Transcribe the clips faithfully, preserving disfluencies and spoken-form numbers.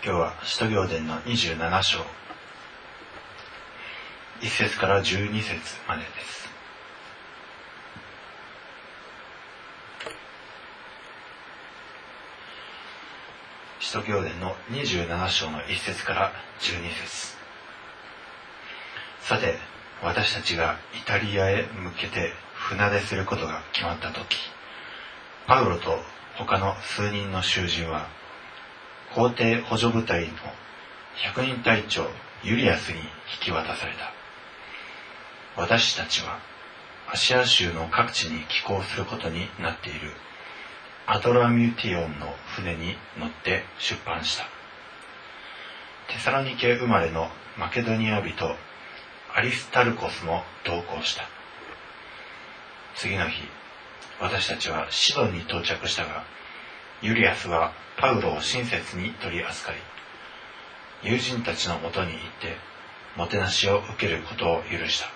今日は使徒行伝のにじゅうなな章いっ節からじゅうに節までです。使徒行伝のにじゅうなな章のいっ節からじゅうに節。さて、私たちがイタリアへ向けて船出することが決まったとき、パウロと他の数人の囚人は皇帝補助部隊の百人隊長ユリアスに引き渡された。私たちはアシア州の各地に寄港することになっているアドラミュティオンの船に乗って出版した。テサロニケ生まれのマケドニア人アリスタルコスも同行した。次の日、私たちはシドンに到着したが、ユリアスはパウロを親切に取り扱い、友人たちのもとに行ってもてなしを受けることを許した。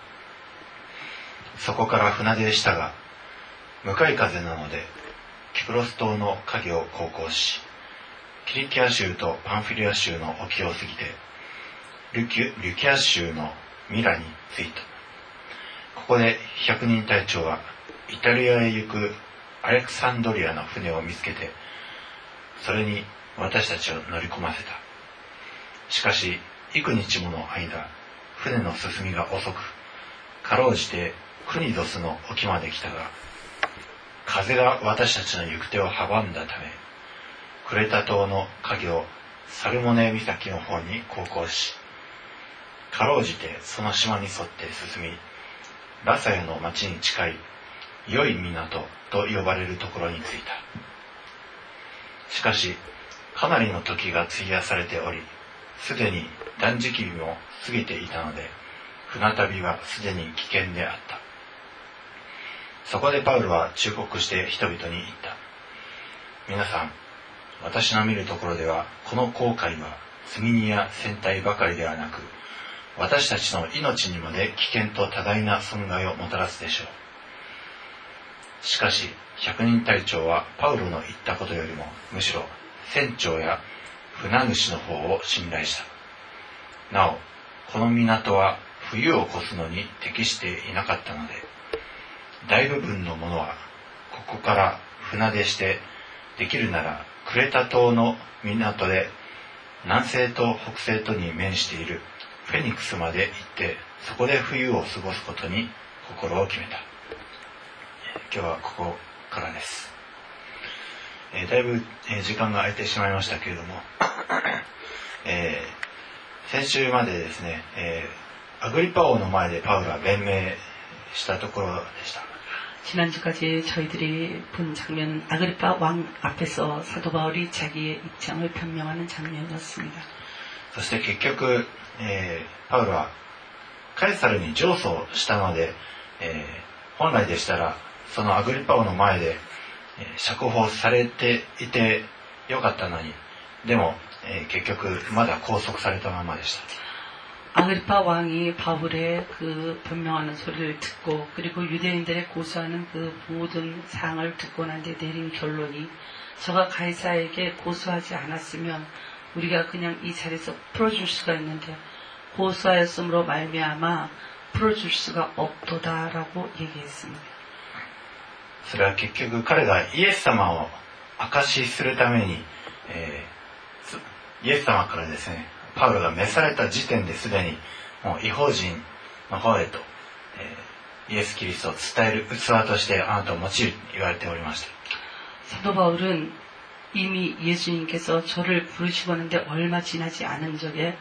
そこから船出したが、向かい風なのでキプロス島の影を航行し、キリキア州とパンフィリア州の沖を過ぎてリュキ、リュキア州のミラに着いた。ここで百人隊長はイタリアへ行くアレクサンドリアの船を見つけて、それに私たちを乗り込ませた。しかし幾日もの間、船の進みが遅く、かろうじてクニドスの沖まで来たが、風が私たちの行く手を阻んだため、クレタ島の影をサルモネ岬の方に航行し、かろうじてその島に沿って進み、ラサヤの町に近い良い港と呼ばれるところに着いた。しかしかなりの時が費やされており、すでに断食日も過ぎていたので、船旅はすでに危険であった。そこでパウロは忠告して人々に言った。皆さん、私の見るところではこの航海は積み荷や船体ばかりではなく、私たちの命にまで危険と多大な損害をもたらすでしょう。しかし百人隊長はパウロの言ったことよりもむしろ船長や船主の方を信頼した。なお、この港は冬を越すのに適していなかったので、大部分のものはここから船出して、できるならクレタ島の港で南西と北西とに面しているフェニクスまで行って、そこで冬を過ごすことに心を決めた。今日はここからです。えー、だいぶ、えー、時間が空いてしまいましたけれども、えー、先週までですね、えー、アグリパ王の前でパウロは弁明したところでした。 지난주까지 저희들이 본 장면은 아그리파 왕 앞에서 사도 바울이 자기의 입장을 변명하는 장면이었습니다. そして結局、えー、パウロはカエサルに上訴したので、えー、本来でしたらそのアグリパ王の前で、えー、釈放されていてよかったのに、でも、えー、結局まだ拘束されたままでした。 아그리파 왕이 바울의 그 변명하는 소리를 듣고, 그리고 유대인들의 고소하는 그 모든 사항을 듣고 난 뒤에 내린 결론이, 저가 가이사에게 고소하지 않았으면 우리가 그냥 이 자리에서 풀어줄 수가 있는데, 고소하였으므로 말미암아 풀어줄 수가 없도다라고 얘기했습니다. それは結局彼がイエス様を証しするために、えー、イエス様からですね、パウロが召された時点ですでにもう異邦人の方へと、えー、イエス・キリストを伝える器としてあなたを用いると言われておりました。 사도 바울은 이미 예수님께서 저를 부르시고 하는데 얼마 지나지 않은 적에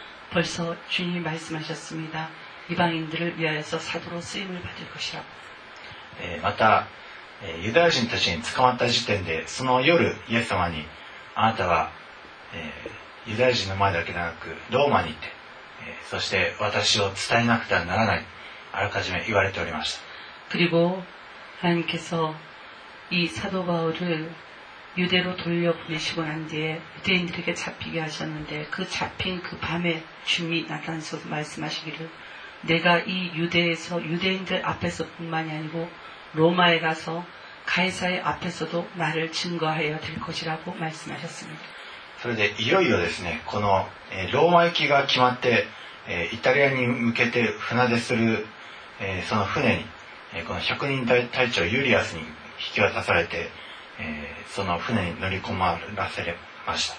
벌써 주님이 말씀하셨습니다. 이방인들을 위하여서 사도로 쓰임을 받을 것이라고. えー、また、えー、ユダヤ人たちに捕まった時点でその夜イエス様にあなたは、えーユダヤ人の前だけでなくローマに行って、えー、そして私を伝えなくてはならない、あらかじめ言われておりました。 그리고 하나님께서 이 사도 바울을 유대로 돌려보내시고 난 뒤에 유대인들에게 잡히게 하셨는데, 그 잡힌 그 밤에 주님이 나타나셔서 말씀하시기를, 내가 이 유대에서 유대인들 앞에서뿐만이 아니고 로마에 가서 가이사의 앞에서도 나를 증거하여야 될 것이라고 말씀하셨습니다. それでいよいよですね、この、えー、ローマ行きが決まって、えー、イタリアに向けて船出する、えー、その船に、えー、この百人隊長ユリアスに引き渡されて、えー、その船に乗り込まらせました。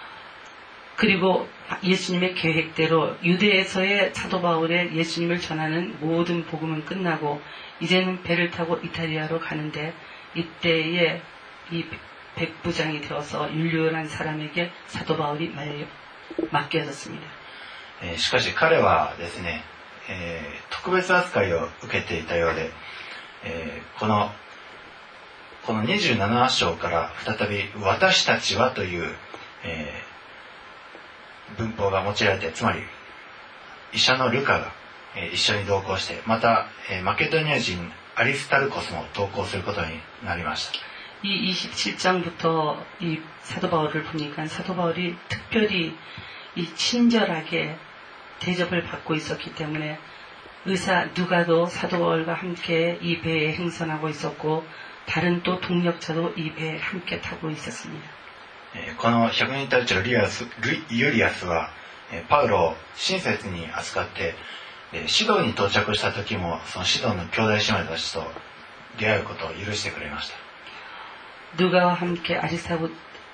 그리고 예수님의 계획대로 유대에서의 사도 바울의 예수님을 전하는 모든 복음은 끝나고 이제는 배를 타고 이탈리아로 가는데 이때에 이 백부장이 되어서 율리오라는 사람에게 사도 바울이 맡겨졌습니다. しかし彼はですね、えー、特別扱いを受けていたようで、えー、このこのにじゅうなな章から再び私たちはという、えー文法が用いられて、つまり医者のルカが、えー、一緒に同行して、また、えー、マケドニア人アリスタルコスも同行することになりました。 이 이십칠 장부터 이 사도 바울을 보니까 사도 바울이 특별히 이 친절하게 대접을 받고 있었기 때문에 의사 누가도 사도 바울과 함께 이 배에 행선하고 있었고 다른 또 동력자도 이 배에 함께 타고 있었습니다. この百人隊長リアスユリアスはパウロを親切に扱ってシドに到着した時もそのシドの兄弟姉妹たちと出会うことを許してくれました。 누가와 함께 아리스타고,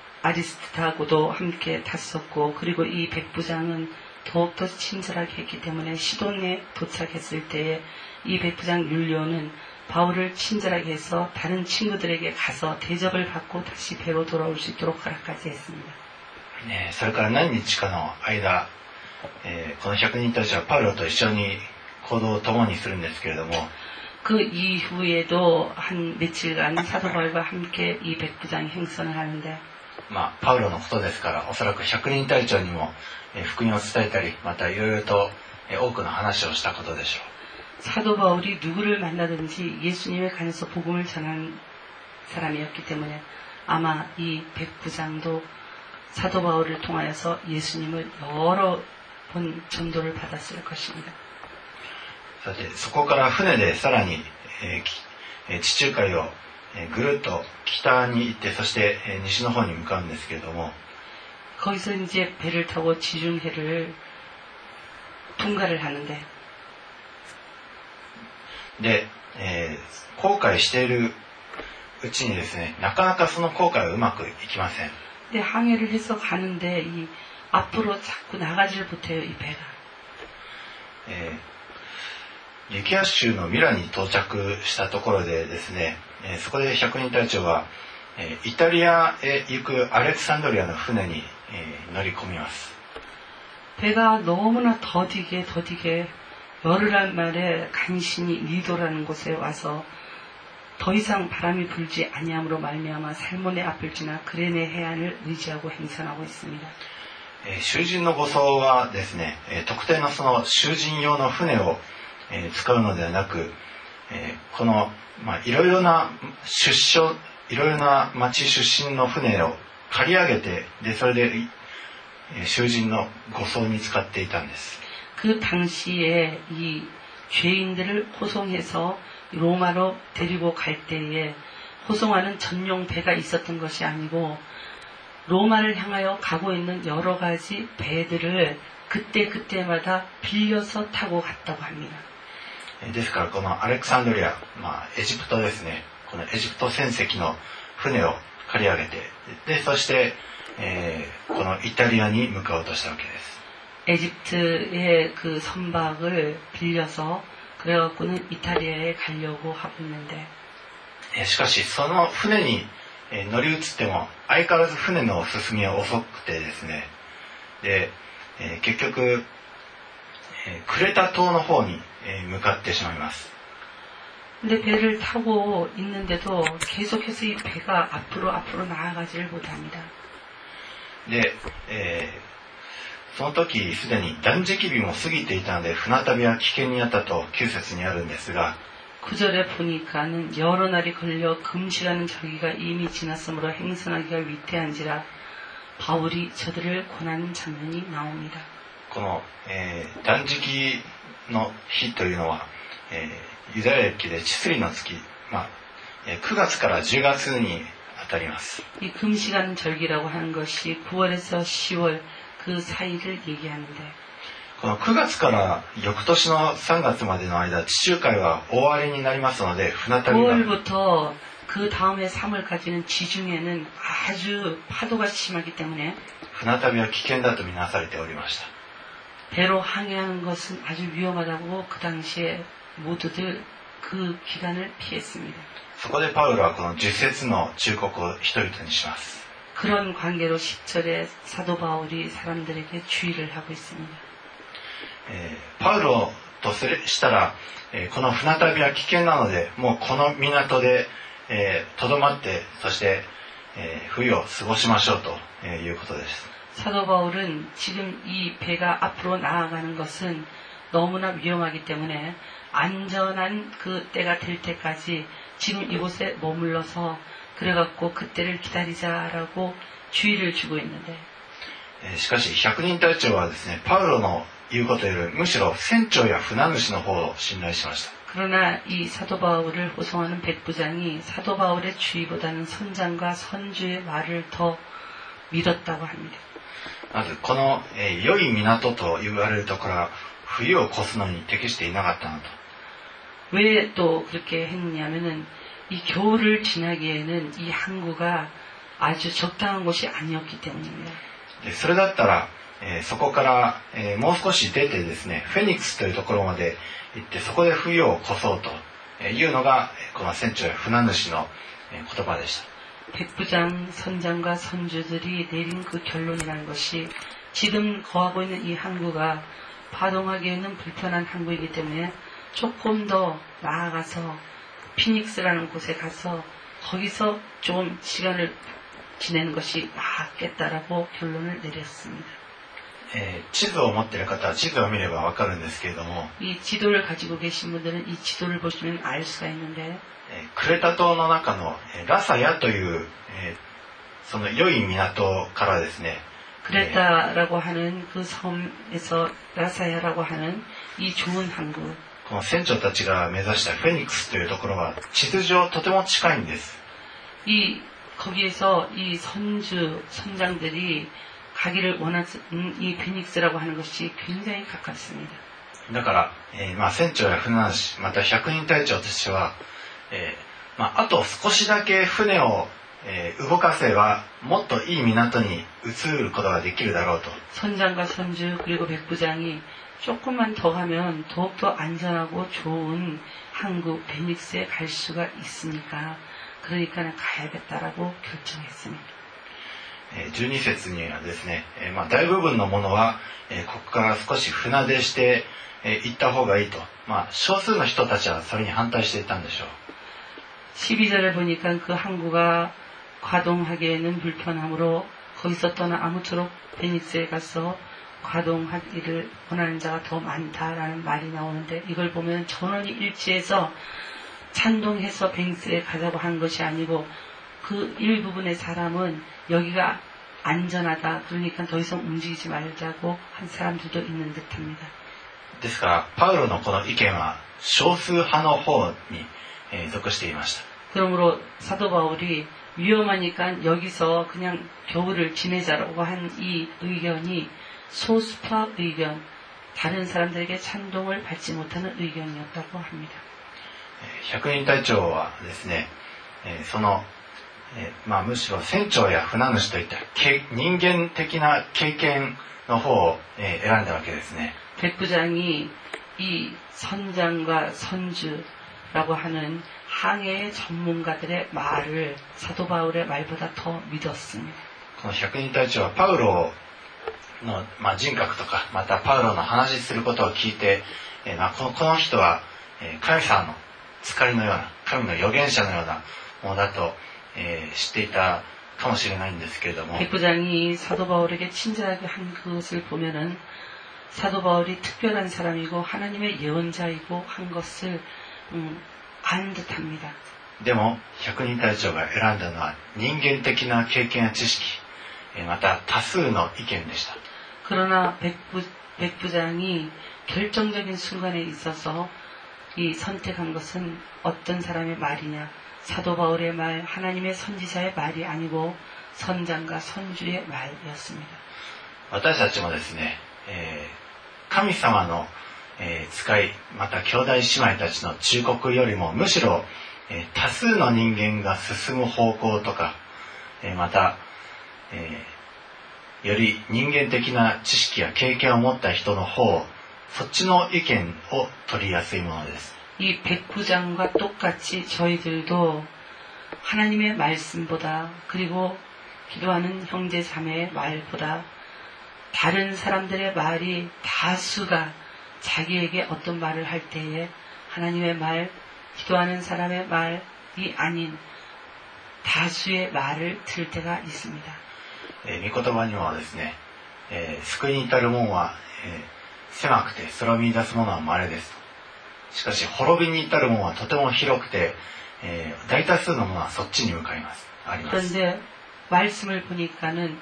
아리스타고도 함께 탔었고 그리고 이 백부장은 더욱더 친절하게 했기 때문에 시돈에 도착했을 때에 이 백부장 율리오는 바울을 친절하게 해서 다른 친구들에게 가서 대접을 받고 다시 배로 돌아올 수 있도록 허락까지 했습니다. 네, それから何日かの間、えー、この百人たちはパウロと一緒に行動を共にするんですけれども、 그 이후에도 한 며칠간 사도 바울과 함께 이 백부장이 행선을 하는데, まあパウロのことですから、おそらく百人隊長にも、えー、福音を伝えたり、またいろいろと、えー、多くの話をしたことでしょう。 사도 바울이 누구를 만나든지 예수님에 관해서 복음을 전한 사람이었기 때문에 아마 이 백부장도 사도 바울을 통하여서 예수님을 여러 번 전도를 받았을 것입니다. さてそこから船でさらに、えー、地中海を、えー、ぐるっと北に行ってそして、えー、西の方に向かうんですけれども 거기서 이제 배를 타고 지중해를 통과를 하는데 で、えー、航海しているうちにですね、なかなかその航海はうまくいきません。 근데 항해를 해서 가는데 이 앞으로 자꾸 나가질 못해요, 이 배가. えー、ユキア州のミラに到着したところでですね、えー、そこで百人隊長は、えー、イタリアへ行くアレクサンドリアの船に、えー、乗り込みます。 배가 너무나 더디게 더디게 열흘 만에 간신히 니도라는 곳에 와서 더 이상 바람이 불지 아니함으로 말미암아 살몬의 앞을 지나 그레네 해안을 의지하고 행선하고 있습니다. 囚人の護送はですね、特定のその囚人用の船を使うのではなく、このまあいろいろな出所、いろいろな町出身の船を借り上げて、でそれで囚人の護送に使っていたんです。 그 당시에 이 죄인들을 호송해서 로마로 데리고 갈 때에 호송하는 전용 배가 있었던 것이 아니고 로마를 향하여 가고 있는 여러 가지 배들을 그때 그때마다 빌려서 타고 갔다고 합니다. ですからこのアレクサンドリア、まあエジプトですね。このエジプト船籍の船を借り上げて、でそして、えー、このイタリアに向かおうとしたわけです。 에집트의 그 선박을 빌려서 그래갖고는 이탈리아에 가려고 하고 있는데 しかしその船に乗り移っても相変わらず船の進みは遅くてですねで結局クレタ島の方に向かってしまいます 근데 배를 타고 있는데도 계속해서 이 배가 앞으로 앞으로 나아가지를 못합니다. で、えーその時すでに断食日も過ぎていたので船旅は危険にあったときゅう節にあるんですが 구절에 보니까는 여러 날이 걸려 금시라는 저기가 이미 지났으므로 행선하기가 위태한지라 바울이 저들을 권하는 장면이 나옵니다. この、えー、断食の日というのは、えー、ユダヤ暦で治水の月、まあ、くがつからじゅうがつにあ語ります。 이 금시간 절기라고 하는 것이 구월에서 시월 그 사이를 얘기하는데 このくがつから翌年のさんがつまでの間、地中海は大荒れになりますので、船旅が 구월부터 그 다음에 삼월까지는 지중해는 아주 파도가 심하기 때문에 船旅は危険だとみなされておりました。 배로 항해하는 것은 아주 위험하다고 그 당시에 모두들 그 기간을 피했습니다. そこでパウロはこの十節の忠告を人々にします。 그런 관계로 십 절에 사도 바울이 사람들에게 주의를 하고 있습니다. えー、パウロとするしたら、えー、この船旅は危険なので、もうこの港でとど、えー、まって、そして、えー、冬を過ごしましょうと、えー、いうことです。 사도 바울은 지금 이 배가 앞으로 나아가는 것은 너무나 위험하기 때문에 안전한 그 때가 될 때까지 지금 이곳에 머물러서 그래갖고 그때를 기다리자라고 주의를 주고 있는데 しかし百人隊長はですね、パウロの言うことよりむしろ船長や船主の方を信頼しました。 그러나 이 사도 바울을 호송하는 백부장이 사도 바울의 주의보다는 선장과 선주의 말을 더 믿었다고 합니다. まずこの、えー、良い港と言われるところは冬を越すのに適していなかったのと。 왜 또 그렇게 했냐면은 이 겨울을 지나기에는 이 항구가 아주 적당한 곳이 아니었기 때문입니다. それだったら、えー、そこから、えー、もう少し出てですね、フェニックスというところまで行ってそこで冬を越そうというのがこの船長や船主の言葉でした。 백부장, 선장과 선주들이 내린 그 결론이라는 것이 지금 거하고 있는 이 항구가 파동하기에는 불편한 항구이기 때문에 조금 더 나아가서 피닉스라는 곳에 가서 거기서 좀 시간을 지내는 것이 낫겠다라고 결론을 내렸습니다. えー、地図を持っている方は地図を見ればわかるんですけれども、 이 지도를 가지고 계신 분들은 이 지도를 보시면 알 수가 있는데 えー、クレタ島の中のラサヤという、えー、その良い港からですね、 그레타라고 하는 그 섬에서 라사야라고 하는 이 좋은 항구, この船長たちが目指したフェニックスというところは地図上とても近いんです。 이 거기에서 이 선주 선장들이 가기를 원하는 이 피닉스라고 하는 것이 굉장히 가깝습니다. だから、えーまあ、船長や船主また百人隊長としては、えーまあ、あと少しだけ船を、えー、動かせばもっといい港に移ることができるだろうと。 선장과 선주 그리고 백부장이 조금만 더 가면 더욱더 안전하고 좋은 항구 피닉스에 갈 수가 있으니까 그러니까 가야겠다라고 결정했습니다. じゅうに節にはですね、えーまあ、大部分のものは、えー、ここから少し船出して、えー、行った方がいいと、まあ、少数の人たちはそれに反対していたんでしょう。 십이 절에 보니까 그 항구가 가동하기에는 불편하므로 거기서 떠나 아무쪼록 베니스에 가서 가동하기를 원하는 자가 더 많다라는 말이 나오는데 이걸 보면 전원이 일치해서 찬동해서 베니스에 가자고 한 것이 아니고 그 일부분의 사람은 여기가 안전하다. 그러니까 더 이상 움직이지 말자고 한 사람들도 있는 듯합니다. ですからパウロのこの意見は少数派の方に、えー、属していました。 그러므로 사도 바울이 위험하니까 여기서 그냥 겨울을 지내자라고 한 이 의견이 소수파 의견, 다른 사람들에게 찬동을 받지 못하는 의견이었다고 합니다. 百人隊長はですね、えー、そのえーまあ、むしろ船長や船主といった人間的な経験の方を、えー、選んだわけですね。 백부장이 이 선장과 선주라고 하는 항해의 전문가들의 말을 사도 바울의 말보다 더 믿었습니다. この百人隊長はパウロの、まあ、人格とかまたパウロの話することを聞いて、えーまあ、この、この人は、えー、神様の使いのような神の預言者のようなものだと예, 知っていたかもしれないんですけれども 백부장이 사도 바울에게 친절하게 한 그것을 보면은 사도 바울이 특별한 사람이고 하나님의 예언자이고 한 것을 음, 안 듯합니다. でも百人隊長が選んだのは人間的な経験や知識また多数の意見でした。 그러나 백부, 백부장이 결정적인 순간에 있어서 이 선택한 것은 어떤 사람의 말이냐 사도 바울의 말, 하나님의 선지자의 말이 아니고 선장과 선주의 말이었습니다. 私たちもですね、えー、神様の、えー、使い、また兄弟姉妹たちの忠告よりもむしろ、えー、多数の人間が進む方向とか、えー、また、えー、より人間的な知識や経験を持った人の方、そっちの意見を取りやすいものです。 이 백부장과 똑같이 저희들도 하나님의 말씀보다 그리고 기도하는 형제 자매의 말보다 다른 사람들의 말이 다수가 자기에게 어떤 말을 할 때에 하나님의 말, 기도하는 사람의 말이 아닌 다수의 말을 들을 때가 있습니다. えー、御言葉にはですね、えー、救いに至る門は、えー、狭くてそれを見出すものは稀です。しかし滅びに至る門はとても広くて、えー、大多数のものはそっちに向かいます。あります。 그런데 말씀을 보니까는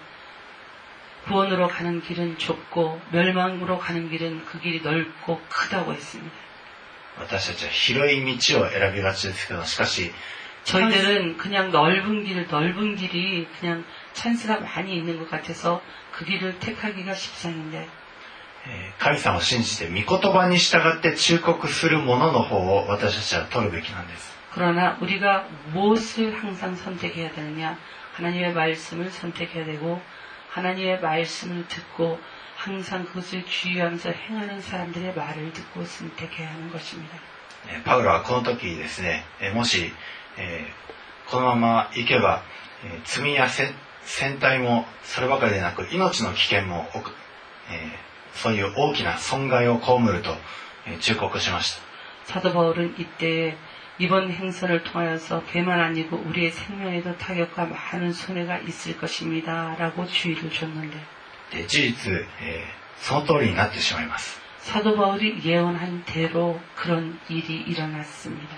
구원으로 가는 길은 좁고 멸망으로 가는 길은 그 길이 넓고 크다고 했습니다. 私たちは広い道を選びがちですけど、しかし 저희들은 그냥 넓은 길, 넓은 길이 그냥 찬스가 많이 있는 것 같아서 그 길을 택하기가 십상인데 神様を信じて御言葉に従って忠告するものの方を私たちは取るべきなんです。 그러나 우리가 무엇을 항상 선택해야 되느냐? 하나님의 말씀을 선택해야 되고 하나님의 말씀을 듣고 항상 그것을 주의하면서 행하는 사람들의 말을 듣고 선택해야 하는 것입니다. パウロはこの時ですね、もしこのまま行けば罪や戦隊もそればかりでなく命の危険もそういう大きな損害を被ると忠告しました。 사도 바울은 이때 이번 행선을 통하여서 배만 아니고 우리의 생명에도 타격과 많은 손해가 있을 것입니다. 라고 주의를 줬는데 事実、その通りになってしまいます。 사도 바울이 예언한 대로 그런 일이 일어났습니다.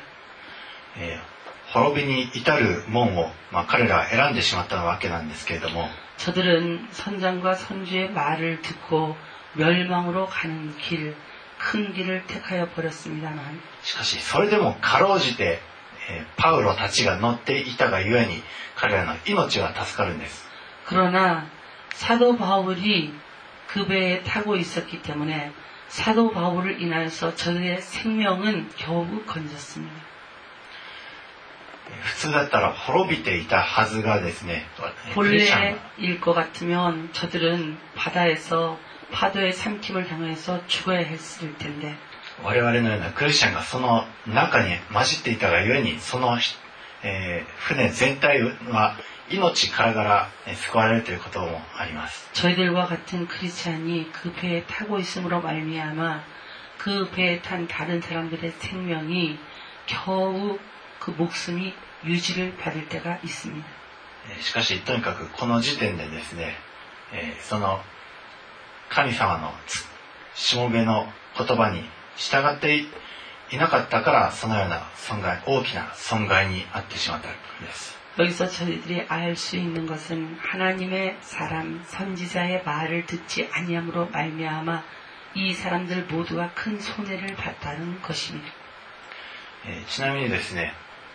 滅びに至る門を、まあ、彼らは選んでしまったわけなんですけれども 저들은 선장과 선주의 말을 듣고 멸망으로 가는 길, 큰 길을 택하여 버렸습니다만 しかしそれでもかろうじて、えー、パウロたちが乗っていたがゆえに彼らの命は助かるんです。 그러나 사도 바울이 그 배에 타고 있었기 때문에 사도 바울을 인하여서 저들의 생명은 겨우 건졌습니다. 普通だったら滅びていたはずがですね 본래일 것 같으면 저들은 바다에서 파도의 삼킴을 당해서 죽어야 했을 텐데 我々のようなクリスチャンがその中に混じっていたがゆえにその、えー、船全体は命からがら救われるということもあります。 저희들과 같은 크리스찬이 그 배에 타고 있음으로 말미암아 그 배에 탄 다른 사람들의 생명이 겨우 그 목숨이 유지를 받을 때가 있습니다. しかしとにかくこの時点でですね、えー、その神様のしもべの言葉に従っていなかったからそのような損害、大きな損害に遭ってしまったんです。 여기서 저희들이 알 수 있는 것은 하나님의 사람, 선지자의 말을 듣지 아니함으로 말미암아 이 사람들 모두가 큰 손해를 봤다는 것입니다. えー、ちなみにですね、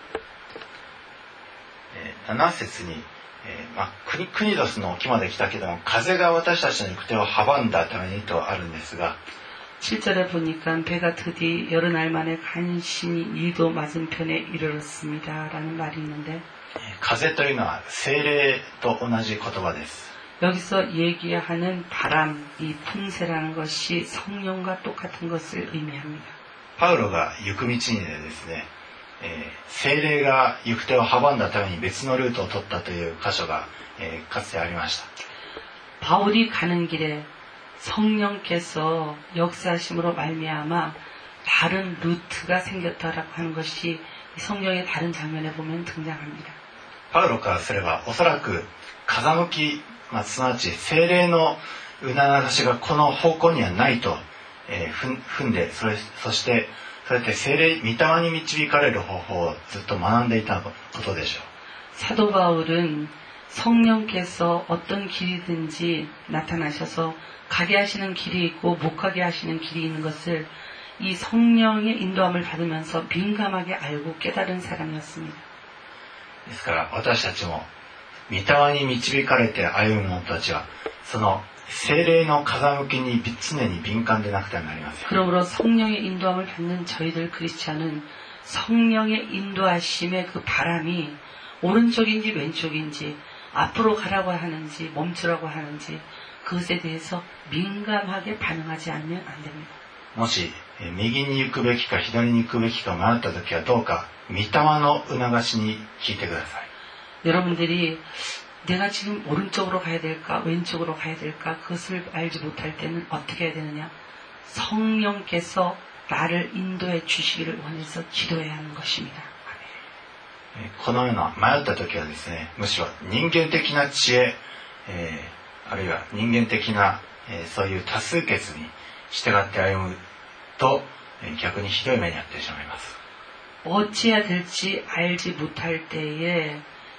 えー、なな節に、えーまあ、クニ、クニドスの沖まで来たけども風が私たちの行く手を阻んだためにとあるんですが 칠 절에 보니까 배가 드디 여러 날 만에 간신히 이도 맞은편에 이르렀습니다. 라는 말이 있는데 風というのは精霊と同じ言葉です。 여기서 얘기하는 바람, 이 풍세라는 것이 성령과 똑같은 것을 의미합니다. パウロが行く道にですね、えー、精霊が行く手を阻んだために別のルートを取ったという箇所が、えー、かつてありました。 바울이 가는 길에 성령께서 역사하심으로 말미암아 다른 루트가 생겼다라고 하는 것이 성경의 다른 장면에 보면 등장합니다. パウロからすればおそらく風向き、まあ、すなわち精霊の促しがこの方向にはないと、えー、踏んで そ, れそしてそうやって精霊御霊に導かれる方法をずっと学んでいたことでしょう。 사도 바울은 성령께서 어떤 길이든지 나타나셔서 가게 하시는 길이 있고 못 가게 하시는 길이 있는 것을 이 성령의 인도함을 받으면서 민감하게 알고 깨달은 사람이었습니다. ですから私たちも御霊に導かれて歩む者たちはその聖霊の風向きに常に敏感でなくてはなりません。 그러므로 성령의 인도함을 받는 저희들 크리스찬은 성령의 인도하심의 그 바람이 오른쪽인지 왼쪽인지 앞으로 가라고 하는지 멈추라고 하는지 그것에 대해서 민감하게 반응하지 않으면 안 됩니다. もし右に行くべきか左に行くべきか迷った時はどうか御霊の促しに聞いてください。 여러분들이 내가 지금 오른쪽으로 가야 될까 왼쪽으로 가야 될까 그것을 알지 못할 때는 어떻게 해야 되느냐? 성령께서 나를 인도해 주시기를 원해서 기도해야 하는 것입니다. このような迷った時はですね、むしろ人間的な知恵、えー、あるいは人間的な、えー、そういう多数決に従って歩むと、えー、逆にひどい目に遭ってしまいます。 어찌해야 될지 알지 못할 때에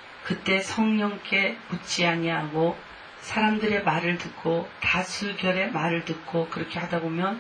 그때 성령께 묻지 아니하고 사람들의 말을 듣고 다수결의 말을 듣고 그렇게 하다 보면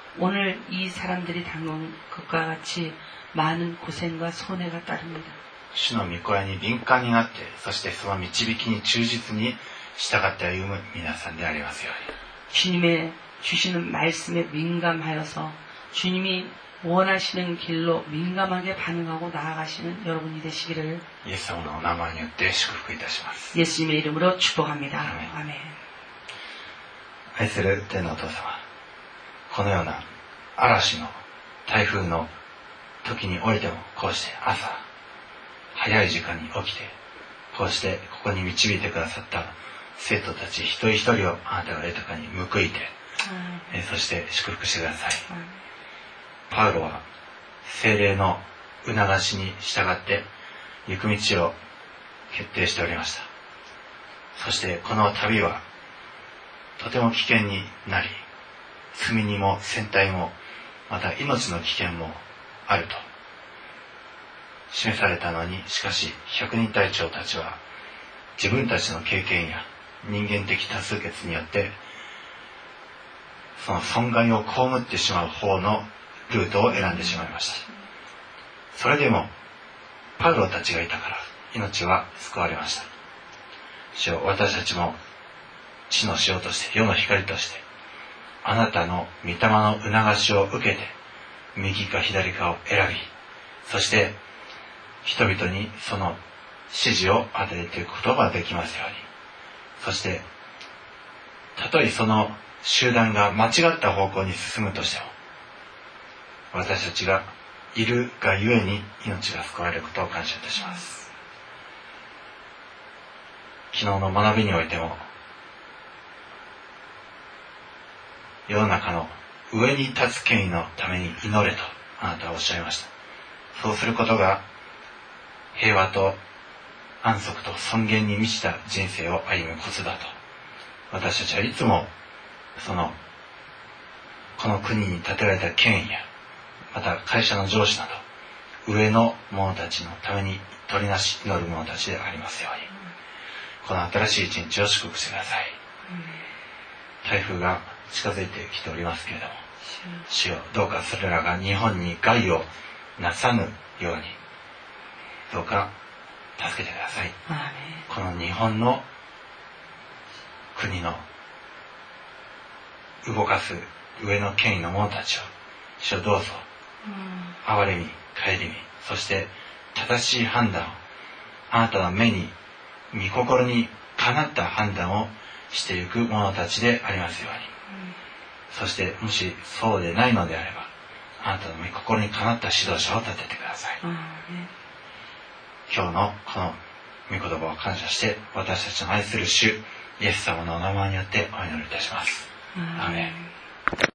오늘 이 사람들이 당한 것과 같이 많은 고생과 손해가 따릅니다. 主の御声に敏感になって、そしてその導きに忠実に従って歩む皆さんでありますように。 주님의 주시는 말씀에 민감하여서 주님이 원하시는 길로 민감하게 반응하고 나아가시는 여러분이 되시기를 イエス様のお名前によって祝福いたします。 예수님의 이름으로 축복합니다. 아멘. 아멘. 愛する天のお父様、このような嵐の台風の時においてもこうして朝早い時間に起きてこうしてここに導いてくださった生徒たち一人一人をあなたが豊かに報いて、えそして祝福してください。パウロは聖霊の促しに従って行く道を決定しておりました。そしてこの旅はとても危険になり、罪にも戦隊もまた命の危険もあると示されたのに、しかし百人隊長たちは自分たちの経験や人間的多数決によってその損害を被ってしまう方のルートを選んでしまいました。それでもパウロたちがいたから命は救われました。主よ、私たちも地の塩として世の光としてあなたの御霊の促しを受けて右か左かを選び、そして人々にその指示を与えていくことができますように。そしてたとえその集団が間違った方向に進むとしても、私たちがいるがゆえに命が救われることを感謝いたします。昨日の学びにおいても、世の中の上に立つ権威のために祈れとあなたはおっしゃいました。そうすることが平和と安息と尊厳に満ちた人生を歩むコツだと、私たちはいつもそのこの国に建てられた権威やまた会社の上司など上の者たちのために取りなし祈る者たちでありますように、この新しい一日を祝福してください。台風が近づいてきておりますけれども、主よ、どうかそれらが日本に害をなさぬようにどうか助けてください。この日本の国の動かす上の権威の者たちを主をどうぞ憐れみ、顧み、そして正しい判断を、あなたの目に御心にかなった判断をしていく者たちでありますように、そしてもしそうでないのであればあなたの御心にかなった指導者を立ててください。今日のこの御言葉を感謝して私たちの愛する主イエス様のお名前によってお祈りいたします。アーメン。